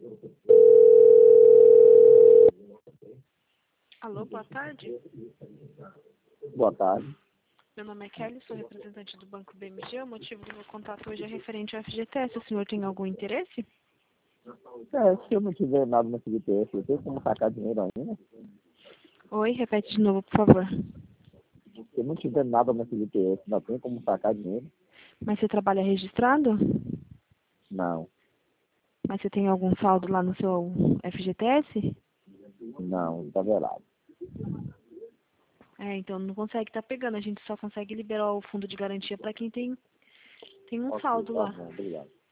Alô, boa tarde. Boa tarde. Meu nome é Kelly, sou representante do Banco BMG. O motivo do meu contato hoje é referente ao FGTS. O senhor tem algum interesse? Se eu não tiver nada no FGTS, eu tenho como sacar dinheiro ainda? Oi, repete de novo, por favor. Se eu não tiver nada no FGTS, não tem como sacar dinheiro? Mas você trabalha registrado? Não, Mas você tem algum saldo lá no seu FGTS? não, está velado. Então não consegue estar pegando. A gente só consegue liberar o fundo de garantia para quem tem um Ok, saldo tá lá. bom, obrigado.